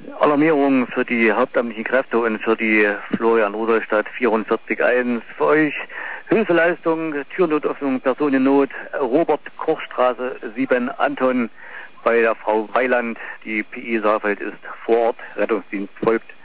Alarmierung für die hauptamtlichen Kräfte und für die Florian-Rudolstadt 44.1. Für euch Hilfeleistung, Türnotöffnung, Personennot, Robert-Koch-Straße 7, Anton bei der Frau Weiland. Die PI Saarfeld ist vor Ort. Rettungsdienst folgt.